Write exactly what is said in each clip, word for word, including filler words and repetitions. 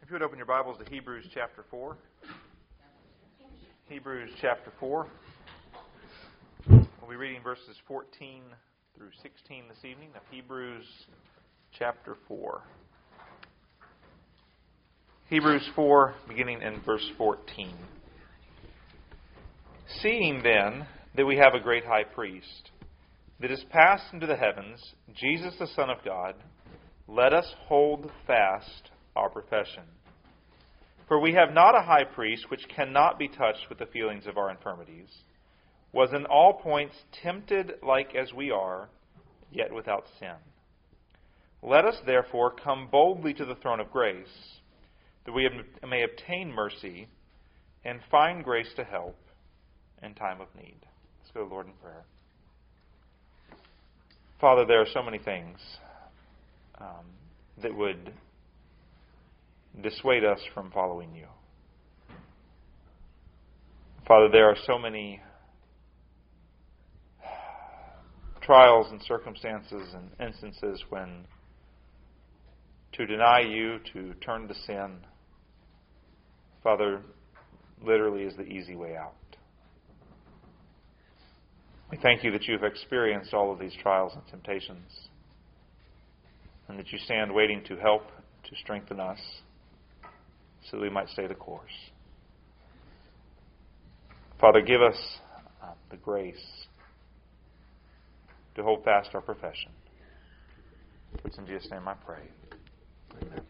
If you would open your Bibles to Hebrews chapter four. Hebrews chapter four. We'll be reading verses fourteen through sixteen this evening of Hebrews chapter four. Hebrews four, beginning in verse fourteen. Seeing then that we have a great high priest that is passed into the heavens, Jesus the Son of God, let us hold fast our profession. For we have not a high priest which cannot be touched with the feelings of our infirmities, was in all points tempted like as we are, yet without sin. Let us therefore come boldly to the throne of grace, that we may obtain mercy and find grace to help in time of need. Let's go to the Lord in prayer. Father, there are so many things um, that would dissuade us from following you. Father, there are so many trials and circumstances and instances when to deny you, to turn to sin, Father, literally is the easy way out. We thank you that you have experienced all of these trials and temptations, and that you stand waiting to help, to strengthen us, so that we might stay the course. Father, give us uh, the grace to hold fast our profession. It's in Jesus' name I pray. Amen.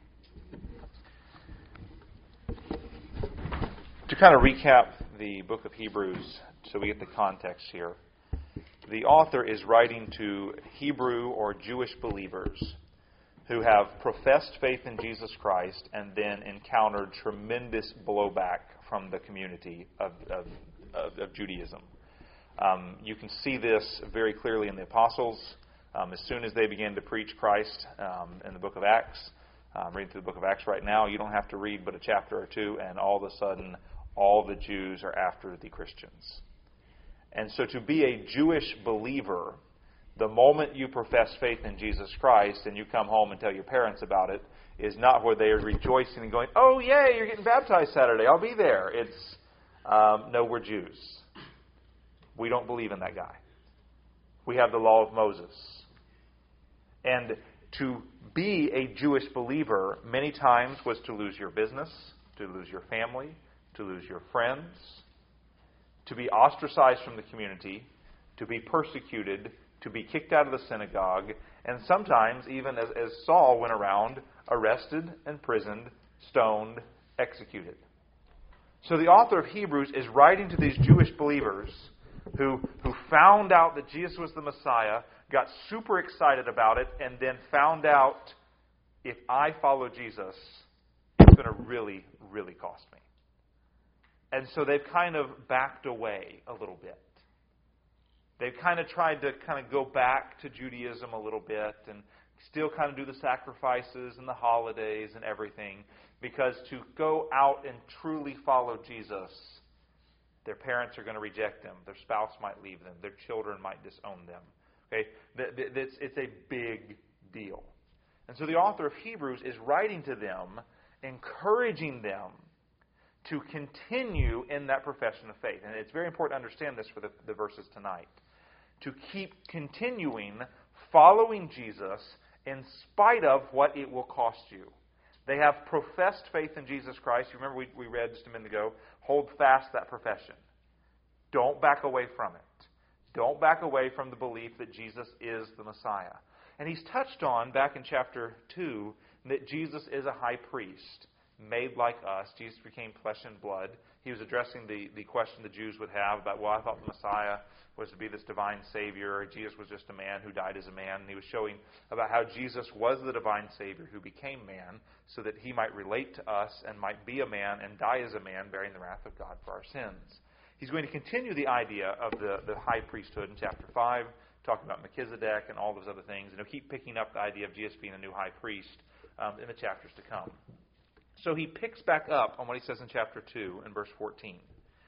To kind of recap the book of Hebrews, so we get the context here. The author is writing to Hebrew or Jewish believers who have professed faith in Jesus Christ and then encountered tremendous blowback from the community of, of, of, of Judaism. Um, you can see this very clearly in the apostles. Um, as soon as they began to preach Christ um, in the book of Acts, I'm reading through the book of Acts right now, you don't have to read but a chapter or two, and all of a sudden, all the Jews are after the Christians. And so to be a Jewish believer, the moment you profess faith in Jesus Christ and you come home and tell your parents about it, is not where they are rejoicing and going, oh, yay, you're getting baptized Saturday, I'll be there. It's, um, no, we're Jews. We don't believe in that guy. We have the law of Moses. And to be a Jewish believer many times was to lose your business, to lose your family, to lose your friends, to be ostracized from the community, to be persecuted, to be kicked out of the synagogue, and sometimes, even as, as Saul went around, arrested, imprisoned, stoned, executed. So the author of Hebrews is writing to these Jewish believers who, who found out that Jesus was the Messiah, got super excited about it, and then found out, if I follow Jesus, it's going to really, really cost me. And so they've kind of backed away a little bit. They've kind of tried to kind of go back to Judaism a little bit and still kind of do the sacrifices and the holidays and everything, because to go out and truly follow Jesus, their parents are going to reject them. Their spouse might leave them. Their children might disown them. Okay, it's, it's a big deal. And so the author of Hebrews is writing to them, encouraging them to continue in that profession of faith. And it's very important to understand this for the, the verses tonight. To keep continuing following Jesus in spite of what it will cost you. They have professed faith in Jesus Christ. You remember we, we read just a minute ago, hold fast that profession. Don't back away from it. Don't back away from the belief that Jesus is the Messiah. And he's touched on, back in chapter two, that Jesus is a high priest, made like us. Jesus became flesh and blood. He was addressing the, the question the Jews would have about, well, I thought the Messiah was to be this divine Savior. Jesus was just a man who died as a man. And he was showing about how Jesus was the divine Savior who became man so that he might relate to us and might be a man and die as a man, bearing the wrath of God for our sins. He's going to continue the idea of the, the high priesthood in chapter five, talking about Melchizedek and all those other things. And he'll keep picking up the idea of Jesus being a new high priest um, in the chapters to come. So he picks back up on what he says in chapter two and verse fourteen.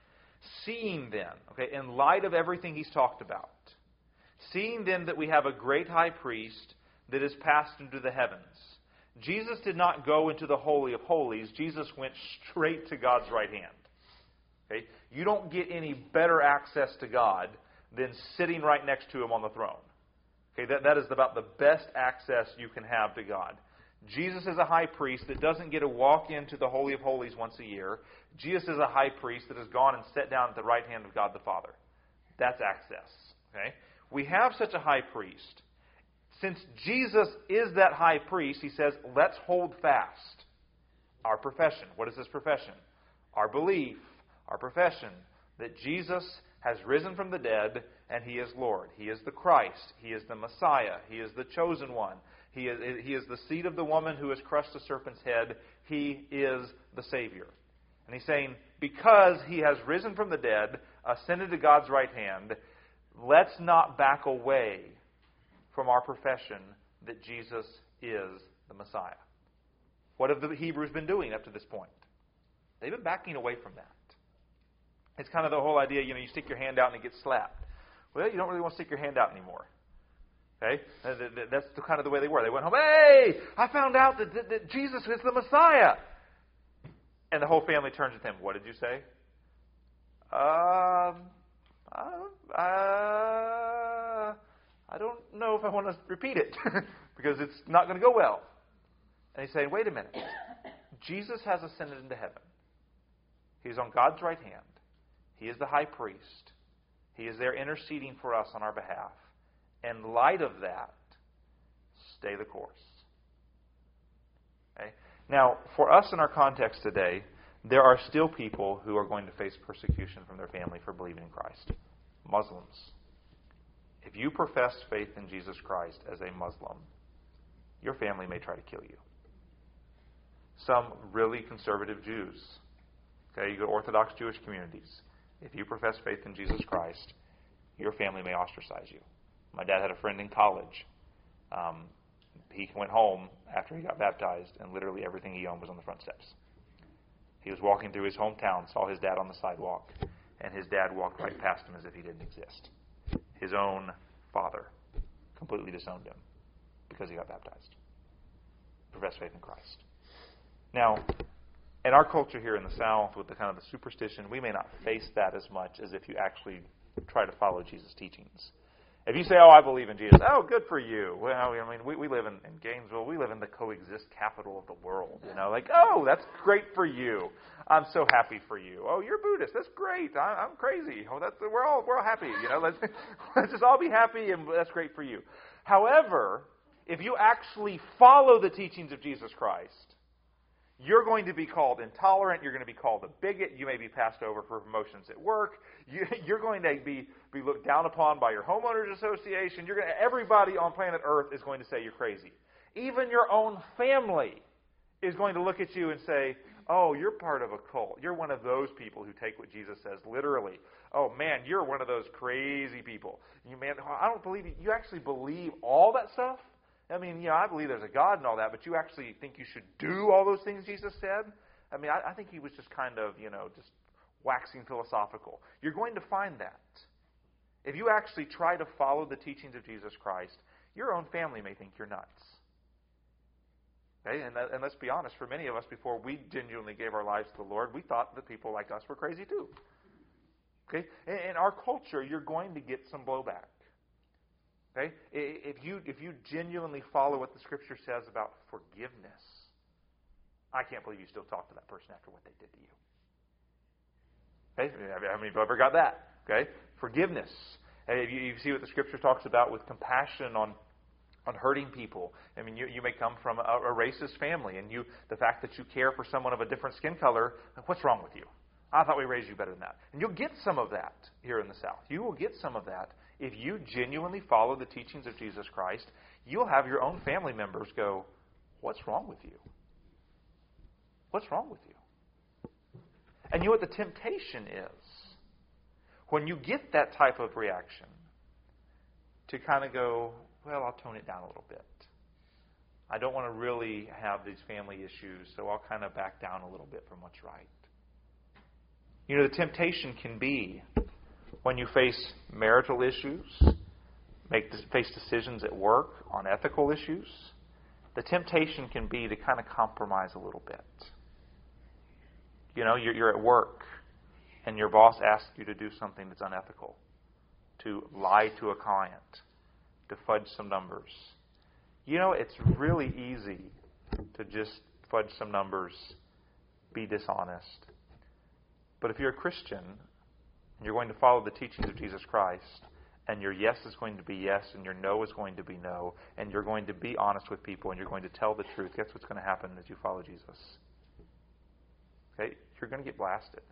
Seeing then, okay, in light of everything he's talked about, seeing then that we have a great high priest that is passed into the heavens, Jesus did not go into the Holy of Holies. Jesus went straight to God's right hand. Okay? You don't get any better access to God than sitting right next to Him on the throne. Okay, that, that is about the best access you can have to God. Jesus is a high priest that doesn't get to walk into the Holy of Holies once a year. Jesus is a high priest that has gone and sat down at the right hand of God the Father. That's access. Okay? We have such a high priest. Since Jesus is that high priest, He says, let's hold fast our profession. What is this profession? Our belief, our profession, that Jesus has risen from the dead and He is Lord. He is the Christ. He is the Messiah. He is the chosen one. He is, he is the seed of the woman who has crushed the serpent's head. He is the Savior. And He's saying, because He has risen from the dead, ascended to God's right hand, let's not back away from our profession that Jesus is the Messiah. What have the Hebrews been doing up to this point? They've been backing away from that. It's kind of the whole idea, you know, you stick your hand out and it gets slapped. Well, you don't really want to stick your hand out anymore. Okay? That's the, kind of the way they were. They went home, hey, I found out that, that, that Jesus is the Messiah. And the whole family turns to them. What did you say? Um, uh, uh, I don't know if I want to repeat it because it's not going to go well. And he's saying, wait a minute. Jesus has ascended into heaven. He's on God's right hand. He is the high priest. He is there interceding for us on our behalf. In light of that, stay the course. Okay? Now, for us in our context today, there are still people who are going to face persecution from their family for believing in Christ. Muslims. If you profess faith in Jesus Christ as a Muslim, your family may try to kill you. Some really conservative Jews. Okay, you go to Orthodox Jewish communities. If you profess faith in Jesus Christ, your family may ostracize you. My dad had a friend in college. Um, he went home after he got baptized, and literally everything he owned was on the front steps. He was walking through his hometown, saw his dad on the sidewalk, and his dad walked right past him as if he didn't exist. His own father completely disowned him because he got baptized. Professed faith in Christ. Now, in our culture here in the South, with the kind of the superstition, we may not face that as much as if you actually try to follow Jesus' teachings. If you say, oh, I believe in Jesus, oh, good for you. Well, I mean, we, we live in, in Gainesville. We live in the coexist capital of the world. You know, like, oh, that's great for you. I'm so happy for you. Oh, you're Buddhist. That's great. I, I'm crazy. Oh, that's we're all we're all happy. You know, let's let's just all be happy, and that's great for you. However, if you actually follow the teachings of Jesus Christ, you're going to be called intolerant. You're going to be called a bigot. You may be passed over for promotions at work. You, you're going to be, be looked down upon by your homeowners association. You're going to, everybody on planet Earth is going to say you're crazy. Even your own family is going to look at you and say, oh, you're part of a cult. You're one of those people who take what Jesus says literally. Oh, man, you're one of those crazy people. You man, I don't believe you. You actually believe all that stuff? I mean, you know, I believe there's a God and all that, but you actually think you should do all those things Jesus said? I mean, I, I think he was just kind of, you know, just waxing philosophical. You're going to find that. If you actually try to follow the teachings of Jesus Christ, your own family may think you're nuts. Okay? And, that, and let's be honest, for many of us, before we genuinely gave our lives to the Lord, we thought that people like us were crazy too. Okay? In, in our culture, you're going to get some blowback. Okay? If you if you genuinely follow what the Scripture says about forgiveness, I can't believe you still talk to that person after what they did to you. Okay? How many of you ever got that? Okay? Forgiveness. If you, you see what the Scripture talks about with compassion on on hurting people. I mean, you, you may come from a, a racist family, and you the fact that you care for someone of a different skin color, what's wrong with you? I thought we raised you better than that. And you'll get some of that here in the South. You will get some of that. If you genuinely follow the teachings of Jesus Christ, you'll have your own family members go, what's wrong with you? What's wrong with you? And you know what the temptation is? When you get that type of reaction, to kind of go, well, I'll tone it down a little bit. I don't want to really have these family issues, so I'll kind of back down a little bit from what's right. You know, the temptation can be when you face marital issues, make face decisions at work on ethical issues, the temptation can be to kind of compromise a little bit. You know, you're, you're at work and your boss asks you to do something that's unethical, to lie to a client, to fudge some numbers. You know, it's really easy to just fudge some numbers, be dishonest. But if you're a Christian, and you're going to follow the teachings of Jesus Christ, and your yes is going to be yes, and your no is going to be no, and you're going to be honest with people, and you're going to tell the truth, guess what's going to happen as you follow Jesus? Okay? You're going to get blasted.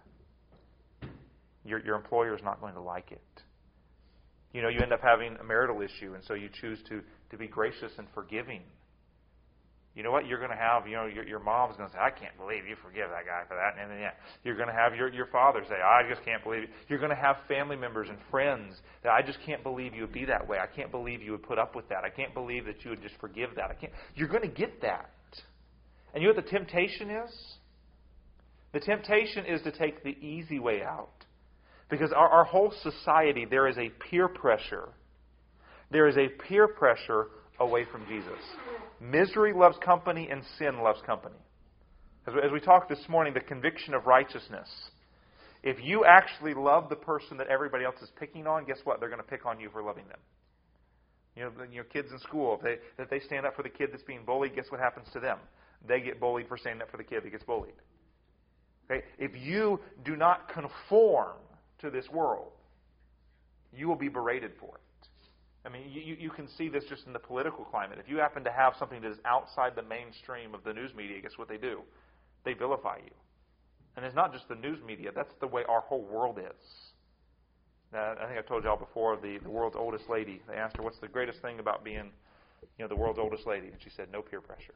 Your, your employer is not going to like it. You know, you end up having a marital issue, and so you choose to, to be gracious and forgiving. You know what? You're going to have, you know, your, your mom's going to say, I can't believe you forgive that guy for that. And then, yeah, you're going to have your, your father say, I just can't believe it. You're going to have family members and friends that I just can't believe you would be that way. I can't believe you would put up with that. I can't believe that you would just forgive that. I can't. You're going to get that. And you know what the temptation is? The temptation is to take the easy way out. Because our, our whole society, there is a peer pressure. There is a peer pressure away from Jesus. Misery loves company and sin loves company. As, as we talked this morning, the conviction of righteousness. If you actually love the person that everybody else is picking on, guess what? They're going to pick on you for loving them. You know, you know, kids in school, if they, if they stand up for the kid that's being bullied, guess what happens to them? They get bullied for standing up for the kid that gets bullied. Okay? If you do not conform to this world, you will be berated for it. I mean, you, you can see this just in the political climate. If you happen to have something that is outside the mainstream of the news media, guess what they do? They vilify you. And it's not just the news media. That's the way our whole world is. Now, I think I told y'all before, the, the world's oldest lady, they asked her, what's the greatest thing about being, you know, the world's oldest lady? And she said, no peer pressure.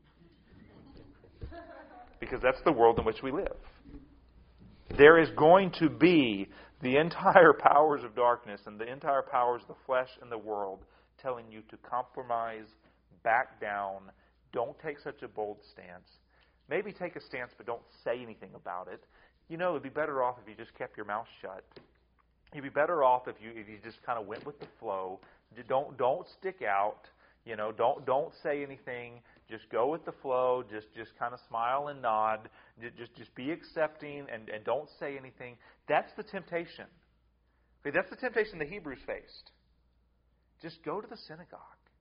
Because that's the world in which we live. There is going to be the entire powers of darkness and the entire powers of the flesh and the world telling you to compromise, back down, don't take such a bold stance. Maybe take a stance, but don't say anything about it. You know, it would be better off if you just kept your mouth shut. You'd be better off if you if you just kind of went with the flow. Don't don't stick out. You know, don't don't say anything. Just go with the flow. Just just kind of smile and nod. Just just be accepting and, and don't say anything. That's the temptation. Okay, that's the temptation the Hebrews faced. Just go to the synagogue.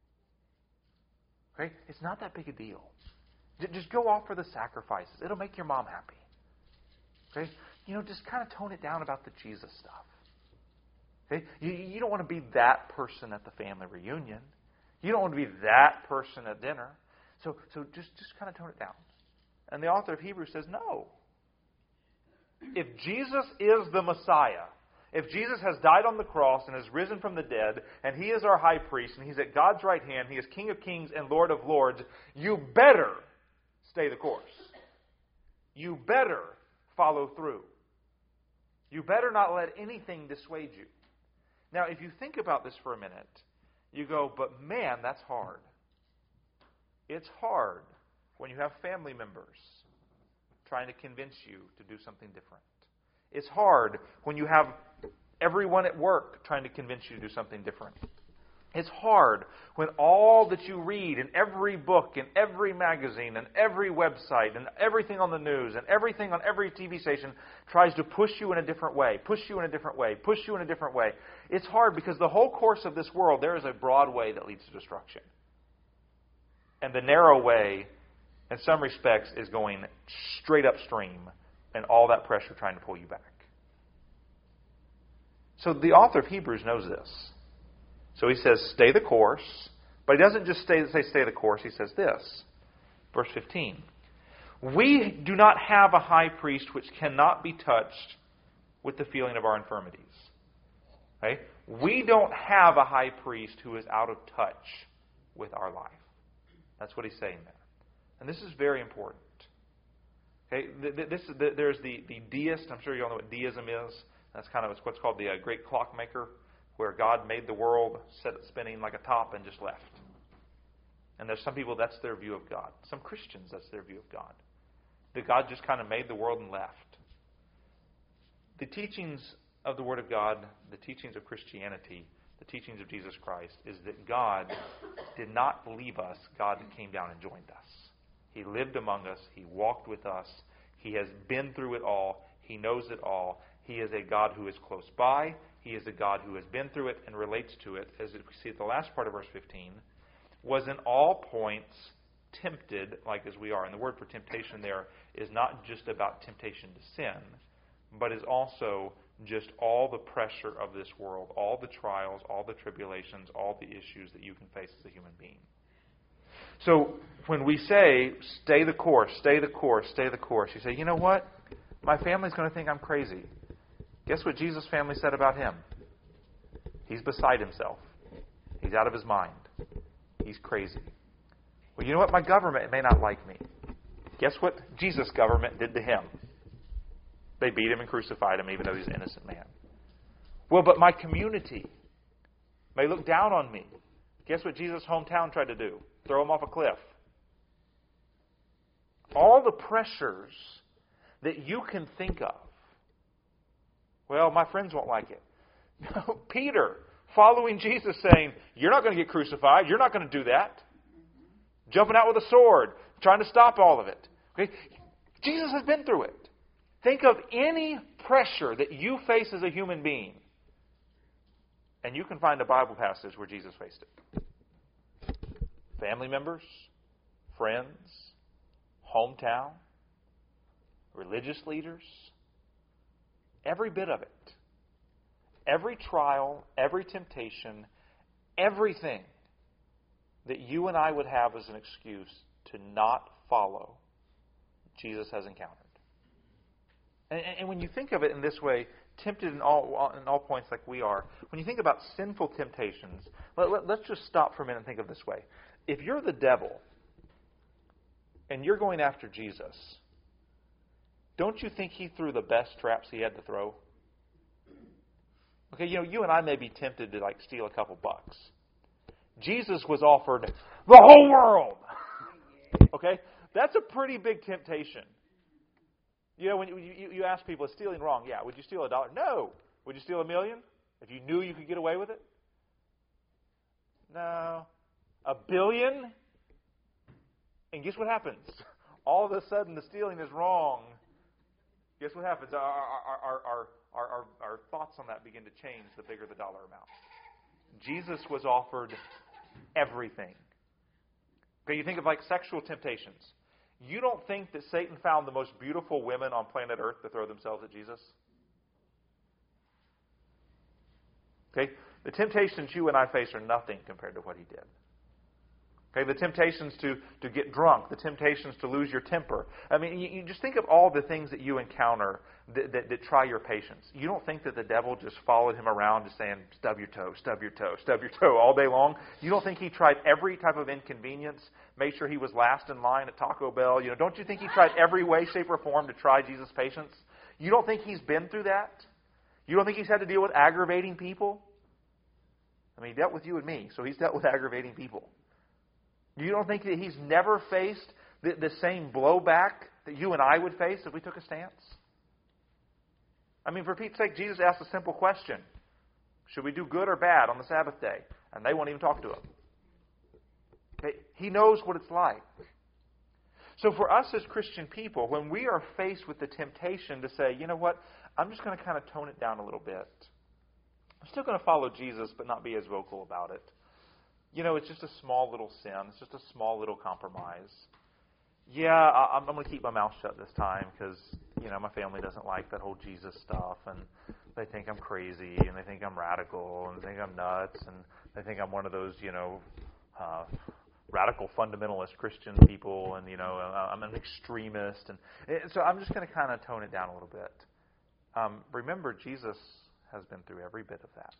Okay, it's not that big a deal. Just go offer the sacrifices. It'll make your mom happy. Okay, you know, just kind of tone it down about the Jesus stuff. Okay, you, you don't want to be that person at the family reunion. You don't want to be that person at dinner. So, so just, just kind of tone it down. And the author of Hebrews says, no. If Jesus is the Messiah, if Jesus has died on the cross and has risen from the dead, and He is our high priest, and He's at God's right hand, He is King of kings and Lord of lords, you better stay the course. You better follow through. You better not let anything dissuade you. Now, if you think about this for a minute, you go, but man, that's hard. It's hard when you have family members trying to convince you to do something different. It's hard when you have everyone at work trying to convince you to do something different. It's hard when all that you read in every book, in every magazine, and every website, and everything on the news, and everything on every T V station tries to push you in a different way, push you in a different way, push you in a different way. It's hard because the whole course of this world, there is a broad way that leads to destruction. And the narrow way, in some respects, is going straight upstream and all that pressure trying to pull you back. So the author of Hebrews knows this. So he says, stay the course. But he doesn't just stay, say stay the course. He says this. Verse fifteen. We do not have a high priest which cannot be touched with the feeling of our infirmities. Okay? We don't have a high priest who is out of touch with our life. That's what he's saying there. And this is very important. Okay? This, there's the, the deist. I'm sure you all know what deism is. That's kind of what's called the uh, great clockmaker, where God made the world, set it spinning like a top, and just left. And there's some people, that's their view of God. Some Christians, that's their view of God. That God just kind of made the world and left. The teachings of the Word of God, the teachings of Christianity, the teachings of Jesus Christ, is that God did not leave us. God came down and joined us. He lived among us. He walked with us. He has been through it all. He knows it all. He is a God who is close by. He is a God who has been through it and relates to it, as we see at the last part of verse fifteen, was in all points tempted like as we are. And the word for temptation there is not just about temptation to sin, but is also just all the pressure of this world, all the trials, all the tribulations, all the issues that you can face as a human being. So when we say, stay the course, stay the course, stay the course, you say, you know what? My family's going to think I'm crazy. Guess what Jesus' family said about him? He's beside himself. He's out of his mind. He's crazy. Well, you know what? My government may not like me. Guess what Jesus' government did to him? They beat him and crucified him, even though he's an innocent man. Well, but my community may look down on me. Guess what Jesus' hometown tried to do? Throw him off a cliff. All the pressures that you can think of. Well, my friends won't like it. No, Peter, following Jesus, saying, you're not going to get crucified. You're not going to do that. Jumping out with a sword, trying to stop all of it. Okay? Jesus has been through it. Think of any pressure that you face as a human being, and you can find a Bible passage where Jesus faced it. Family members, friends, hometown, religious leaders, every bit of it. Every trial, every temptation, everything that you and I would have as an excuse to not follow, Jesus has encountered. And, and when you think of it in this way, tempted in all in all points like we are, when you think about sinful temptations, let, let, let's just stop for a minute and think of it this way. If you're the devil and you're going after Jesus, don't you think he threw the best traps he had to throw? Okay, you know, you and I may be tempted to like steal a couple bucks. Jesus was offered the whole world. Okay? That's a pretty big temptation. You know, when you, you, you ask people, is stealing wrong? Yeah. Would you steal a dollar? No. Would you steal a million if you knew you could get away with it? No. A billion? And guess what happens? All of a sudden, the stealing is wrong. Guess what happens? Our, our, our, our, our, our, our thoughts on that begin to change the bigger the dollar amount. Jesus was offered everything. Okay, you think of like sexual temptations. You don't think that Satan found the most beautiful women on planet Earth to throw themselves at Jesus? Okay, the temptations you and I face are nothing compared to what he did. Okay, the temptations to, to get drunk, the temptations to lose your temper. I mean, you, you just think of all the things that you encounter that, that, that try your patience. You don't think that the devil just followed him around just saying, stub your toe, stub your toe, stub your toe all day long? You don't think he tried every type of inconvenience, made sure he was last in line at Taco Bell? You know, don't you think he tried every way, shape, or form to try Jesus' patience? You don't think he's been through that? You don't think he's had to deal with aggravating people? I mean, he dealt with you and me, so he's dealt with aggravating people. You don't think that he's never faced the, the same blowback that you and I would face if we took a stance? I mean, for Pete's sake, Jesus asked a simple question. Should we do good or bad on the Sabbath day? And they won't even talk to him. Okay? He knows what it's like. So for us as Christian people, when we are faced with the temptation to say, you know what, I'm just going to kind of tone it down a little bit. I'm still going to follow Jesus, but not be as vocal about it. You know, it's just a small little sin. It's just a small little compromise. Yeah, I'm going to keep my mouth shut this time because, you know, my family doesn't like that whole Jesus stuff, and they think I'm crazy, and they think I'm radical, and they think I'm nuts, and they think I'm one of those, you know, uh, radical fundamentalist Christian people, and, you know, I'm an extremist. And, and so I'm just going to kind of tone it down a little bit. Um, remember, Jesus has been through every bit of that.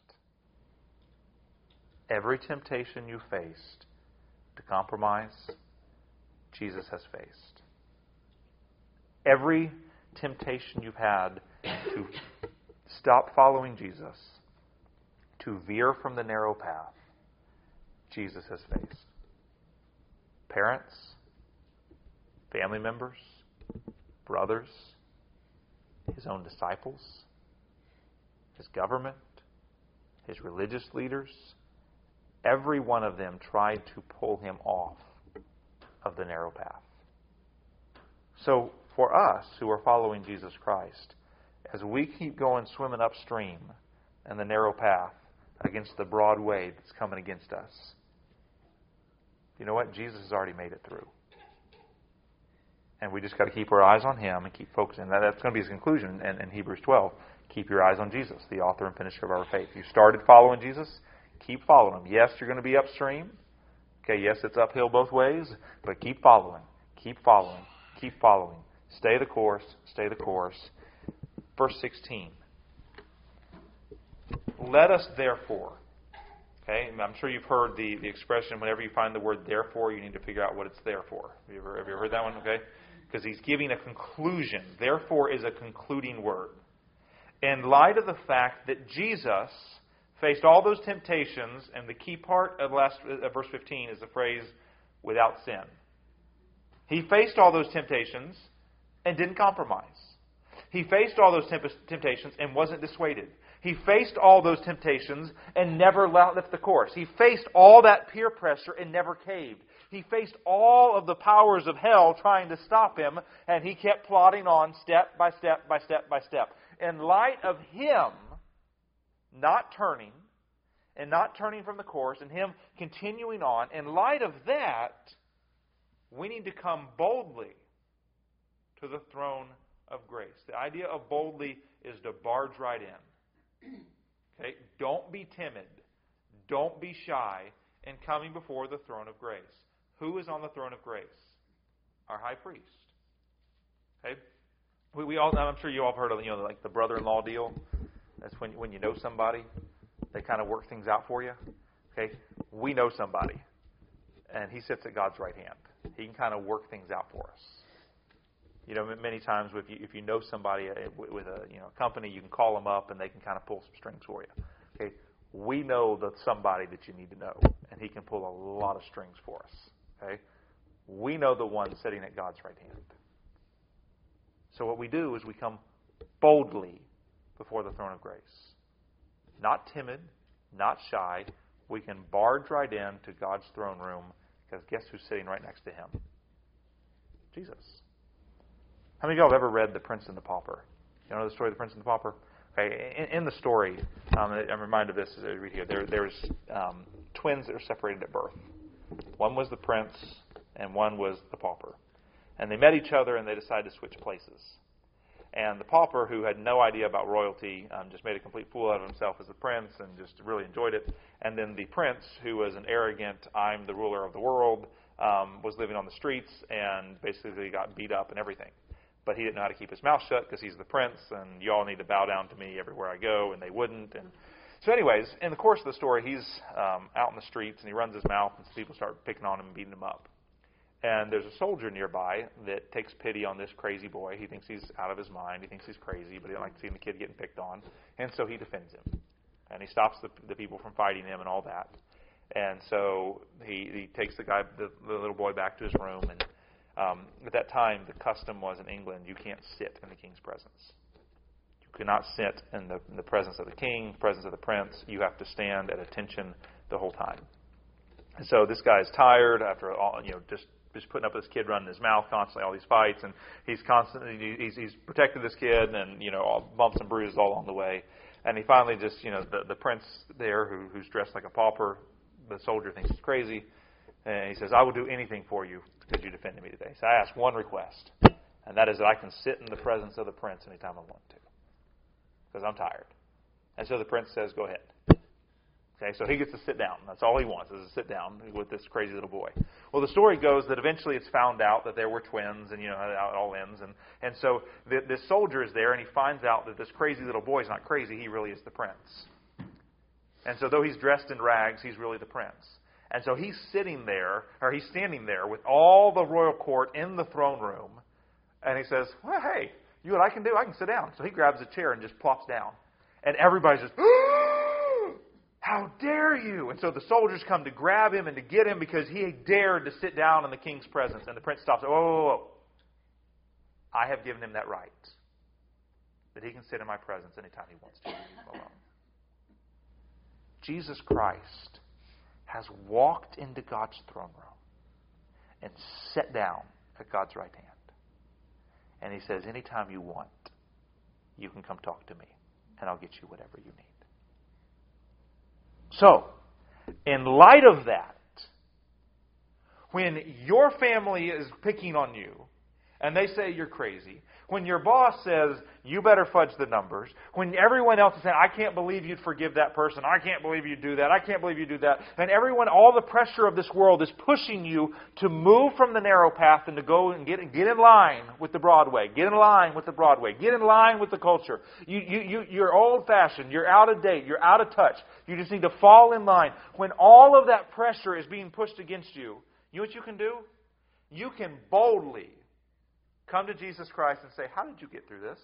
Every temptation you faced to compromise, Jesus has faced. Every temptation you've had to stop following Jesus, to veer from the narrow path, Jesus has faced. Parents, family members, brothers, his own disciples, his government, his religious leaders, every one of them tried to pull him off of the narrow path. So for us who are following Jesus Christ, as we keep going swimming upstream in the narrow path against the broad wave that's coming against us, you know what? Jesus has already made it through. And we just got to keep our eyes on Him and keep focusing. That, that's going to be His conclusion in, in Hebrews twelve. Keep your eyes on Jesus, the author and finisher of our faith. You started following Jesus, keep following Him. Yes, you're going to be upstream. Okay, yes, it's uphill both ways, but keep following. Keep following. Keep following. Stay the course. Stay the course. Verse sixteen. Let us therefore. Okay, I'm sure you've heard the, the expression, whenever you find the word therefore, you need to figure out what it's there for. Have you ever, have you ever heard that one? Okay? Because he's giving a conclusion. Therefore is a concluding word. In light of the fact that Jesus faced all those temptations, and the key part of last uh, verse fifteen is the phrase, without sin. He faced all those temptations and didn't compromise. He faced all those temp- temptations and wasn't dissuaded. He faced all those temptations and never left the course. He faced all that peer pressure and never caved. He faced all of the powers of hell trying to stop him, and he kept plodding on step by step by step by step. In light of him not turning and not turning from the course and him continuing on, in light of that, we need to come boldly to the throne of grace. The idea of boldly is to barge right in. Okay? Don't be timid. Don't be shy in coming before the throne of grace. Who is on the throne of grace? Our high priest. Okay? We, we all, I'm sure you all have heard of, you know, like the brother-in-law deal. That's when when you know somebody, they kind of work things out for you. Okay? We know somebody, and he sits at God's right hand. He can kind of work things out for us. You know, many times if you if you know somebody with a you know company, you can call them up and they can kind of pull some strings for you. Okay, we know that somebody that you need to know, and he can pull a lot of strings for us. Okay, we know the one sitting at God's right hand. So what we do is we come boldly before the throne of grace, not timid, not shy. We can barge right in to God's throne room because guess who's sitting right next to him? Jesus. How many of y'all have ever read The Prince and the Pauper? You know the story of The Prince and the Pauper? Okay, in, in the story, um, I'm reminded of this as I read here. There, there's um, twins that are separated at birth. One was the prince, and one was the pauper. And they met each other, and they decided to switch places. And the pauper, who had no idea about royalty, um, just made a complete fool out of himself as the prince, and just really enjoyed it. And then the prince, who was an arrogant, I'm the ruler of the world, um, was living on the streets, and basically got beat up and everything. But he didn't know how to keep his mouth shut because he's the prince, and you all need to bow down to me everywhere I go, and they wouldn't. And so anyways, in the course of the story, he's um, out in the streets, and he runs his mouth, and some people start picking on him and beating him up. And there's a soldier nearby that takes pity on this crazy boy. He thinks he's out of his mind. He thinks he's crazy, but he doesn't like seeing the kid getting picked on. And so he defends him. And he stops the, the people from fighting him and all that. And so he, he takes the guy, the, the little boy, back to his room, and Um, at that time, the custom was in England, you can't sit in the king's presence. You cannot sit in the, in the presence of the king, the presence of the prince. You have to stand at attention the whole time. And so this guy is tired after all, you know, just, just putting up with this kid running his mouth constantly, all these fights, and he's constantly, he's, he's protected this kid, and, you know, all bumps and bruises all along the way. And he finally just, you know, the, the prince there, who, who's dressed like a pauper, the soldier thinks he's crazy, and he says, I will do anything for you because you defended me today. So I ask one request, and that is that I can sit in the presence of the prince anytime I want to, because I'm tired. And so the prince says, go ahead. Okay, so he gets to sit down. That's all he wants, is to sit down with this crazy little boy. Well, the story goes that eventually it's found out that there were twins, and you know how it all ends. And, and so the, this soldier is there, and he finds out that this crazy little boy is not crazy. He really is the prince. And so though he's dressed in rags, he's really the prince. And so he's sitting there, or he's standing there with all the royal court in the throne room. And he says, well, hey, you know what I can do? I can sit down. So he grabs a chair and just plops down. And everybody's just, how dare you? And so the soldiers come to grab him and to get him because he dared to sit down in the king's presence. And the prince stops. Whoa, whoa, whoa. I have given him that right. That he can sit in my presence anytime he wants to. Leave him alone. Jesus Christ has walked into God's throne room and sat down at God's right hand. And He says, anytime you want, you can come talk to me, and I'll get you whatever you need. So, in light of that, when your family is picking on you, and they say you're crazy, when your boss says, you better fudge the numbers, when everyone else is saying, I can't believe you'd forgive that person, I can't believe you'd do that, I can't believe you'd do that, and everyone, all the pressure of this world is pushing you to move from the narrow path and to go and get, get in line with the broad way, get in line with the Broadway, get in line with the culture. You, you, you, you're old-fashioned, you're out of date, you're out of touch, you just need to fall in line. When all of that pressure is being pushed against you, you know what you can do? You can boldly come to Jesus Christ and say, how did you get through this?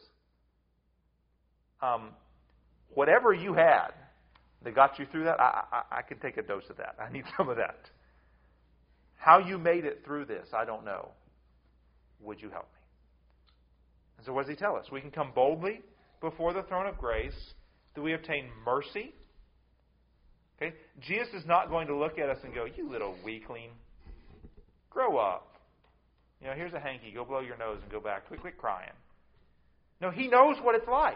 Um, whatever you had that got you through that, I, I, I can take a dose of that. I need some of that. How you made it through this, I don't know. Would you help me? And so what does He tell us? We can come boldly before the throne of grace that we obtain mercy. Okay? Jesus is not going to look at us and go, you little weakling, grow up. You know, here's a hanky. Go blow your nose and go back. Quit, quit crying. No, He knows what it's like.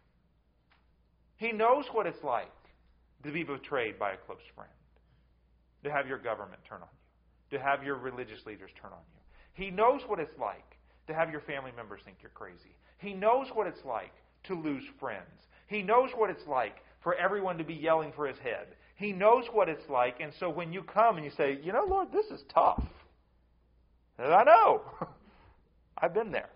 He knows what it's like to be betrayed by a close friend. To have your government turn on you. To have your religious leaders turn on you. He knows what it's like to have your family members think you're crazy. He knows what it's like to lose friends. He knows what it's like for everyone to be yelling for His head. He knows what it's like. And so when you come and you say, you know, Lord, this is tough. And I know. I've been there.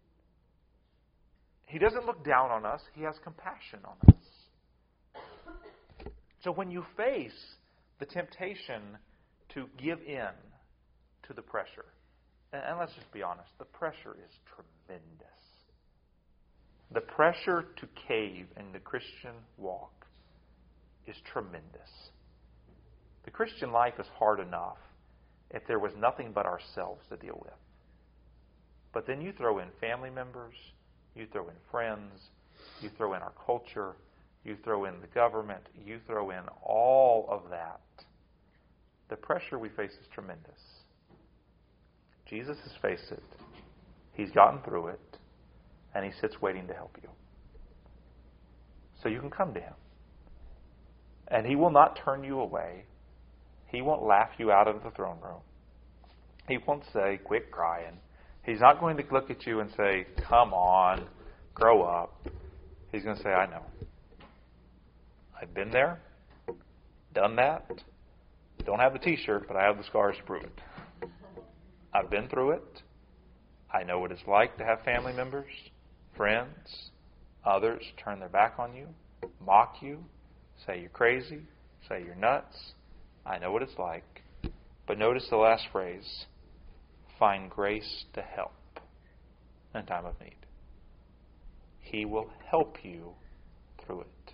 He doesn't look down on us. He has compassion on us. So when you face the temptation to give in to the pressure, and, and let's just be honest, the pressure is tremendous. The pressure to cave in the Christian walk is tremendous. The Christian life is hard enough if there was nothing but ourselves to deal with. But then you throw in family members, you throw in friends, you throw in our culture, you throw in the government, you throw in all of that. The pressure we face is tremendous. Jesus has faced it. He's gotten through it, and He sits waiting to help you. So you can come to Him. And He will not turn you away. He won't laugh you out of the throne room. He won't say, quit crying. He's not going to look at you and say, come on, grow up. He's going to say, I know. I've been there, done that. Don't have the t-shirt, but I have the scars to prove it. I've been through it. I know what it's like to have family members, friends, others turn their back on you, mock you, say you're crazy, say you're nuts. I know what it's like. But notice the last phrase, find grace to help in time of need. He will help you through it.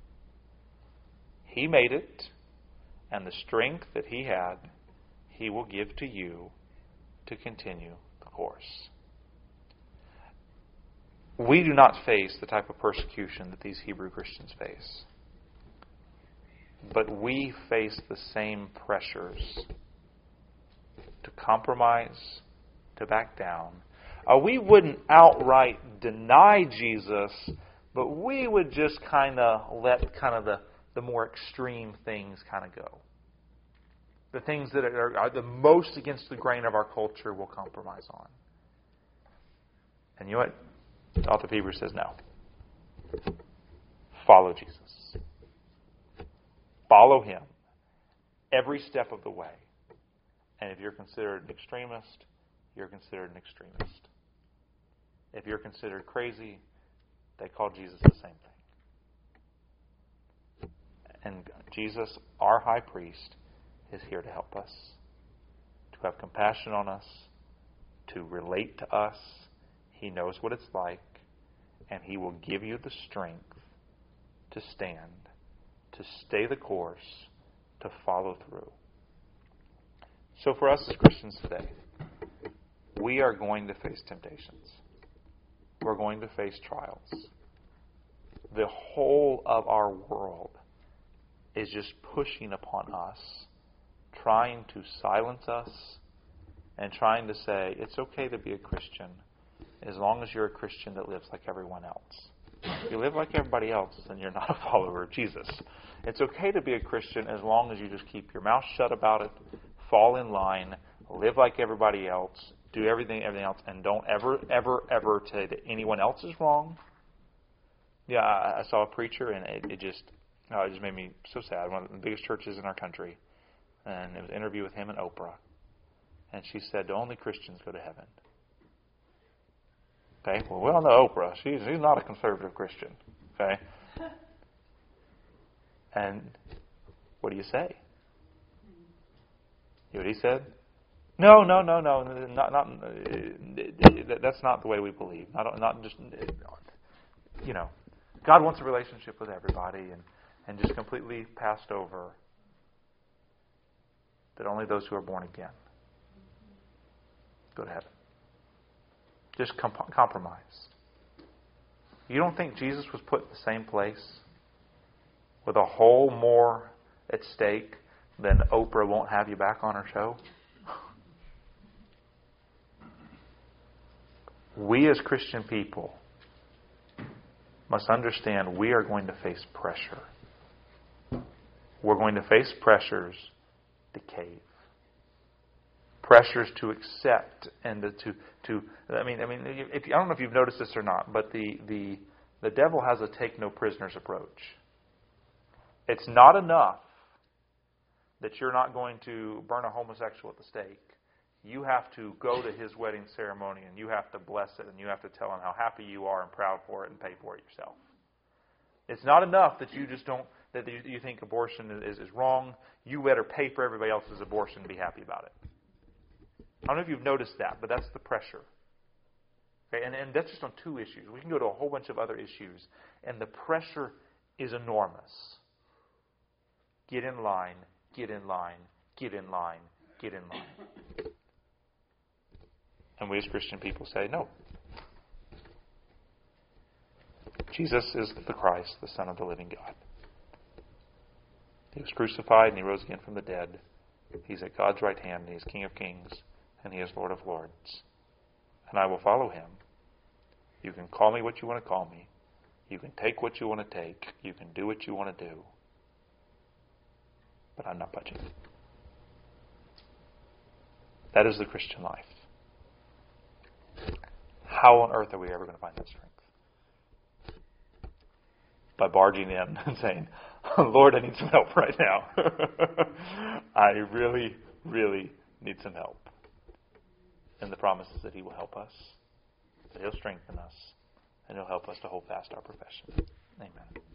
He made it, and the strength that He had, He will give to you to continue the course. We do not face the type of persecution that these Hebrew Christians face. But we face the same pressures to compromise, to back down. Uh, we wouldn't outright deny Jesus, but we would just kind of let kind of the, the more extreme things kind of go. The things that are, are the most against the grain of our culture we'll compromise on. And you know what? The author of Hebrews says no. Follow Jesus. Follow Him every step of the way. And if you're considered an extremist, you're considered an extremist. If you're considered crazy, they call Jesus the same thing. And Jesus, our high priest, is here to help us, to have compassion on us, to relate to us. He knows what it's like, and He will give you the strength to stand, to stay the course, to follow through. So for us as Christians today, we are going to face temptations. We're going to face trials. The whole of our world is just pushing upon us, trying to silence us, and trying to say, it's okay to be a Christian as long as you're a Christian that lives like everyone else. If you live like everybody else, then you're not a follower of Jesus. It's okay to be a Christian as long as you just keep your mouth shut about it, fall in line, live like everybody else, do everything everything else, and don't ever, ever, ever say that anyone else is wrong. Yeah, I, I saw a preacher, and it, it just oh, it just made me so sad. One of the biggest churches in our country, and it was an interview with him and Oprah, and she said, only Christians go to heaven. Okay, well, we all know Oprah. She's, she's not a conservative Christian. Okay? And what do you say? You know what he said? No, no, no, no. Not, not, that's not the way we believe. Not, not just, you know, God wants a relationship with everybody, and, and just completely passed over that only those who are born again go to heaven. Just comp- compromise. You don't think Jesus was put in the same place with a whole more at stake than Oprah won't have you back on her show? We as Christian people must understand we are going to face pressure. We're going to face pressures to cave. Pressures to accept and to, to, to I mean, I mean, if, I don't know if you've noticed this or not, but the, the, the devil has a take no prisoners approach. It's not enough that you're not going to burn a homosexual at the stake. You have to go to his wedding ceremony, and you have to bless it, and you have to tell him how happy you are and proud for it and pay for it yourself. It's not enough that you just don't, that you, you think abortion is, is wrong. You better pay for everybody else's abortion and be happy about it. I don't know if you've noticed that, but that's the pressure. Okay, and, and that's just on two issues. We can go to a whole bunch of other issues, and the pressure is enormous. Get in line, get in line, get in line, get in line. And we as Christian people say, no. Jesus is the Christ, the Son of the living God. He was crucified and He rose again from the dead. He's at God's right hand, and He is King of kings, and He is Lord of lords. And I will follow Him. You can call me what you want to call me. You can take what you want to take. You can do what you want to do. But I'm not budging. That is the Christian life. How on earth are we ever going to find that strength? By barging in and saying, Lord, I need some help right now. I really, really need some help. And the promise is that He will help us, that He'll strengthen us, and He'll help us to hold fast our profession. Amen.